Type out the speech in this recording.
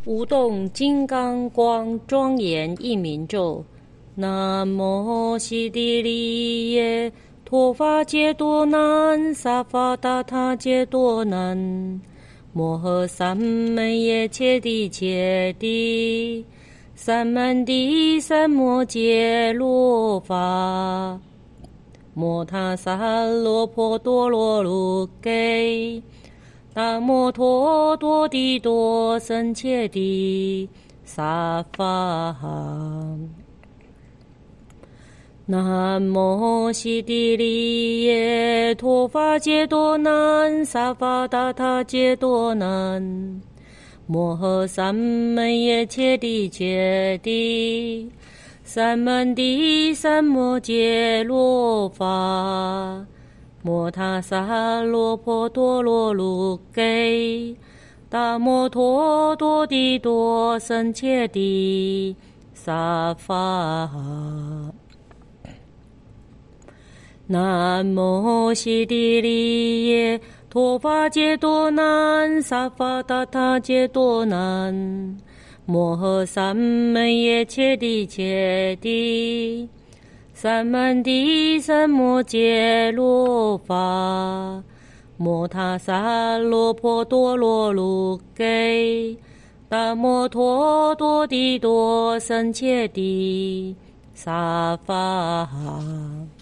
无动金刚光庄严一明咒。南无悉地利耶陀伐揭多难萨伐达他揭多难摩诃三昧耶切地切地三门地三摩揭罗伐摩他萨罗婆多罗卢给达摩陀多地多僧切地萨法南无悉地利耶陀伐揭多难萨伐达他揭多难摩诃三昧耶切地切地三门地三摩揭罗伐摩他萨罗婆多罗卢给达摩陀多地多僧切地萨法南无悉地利耶陀伐揭多难萨伐达他揭多难摩诃三昧耶切地切地三门地三摩揭罗伐摩他萨罗婆多罗卢给达摩陀多地多僧切地萨法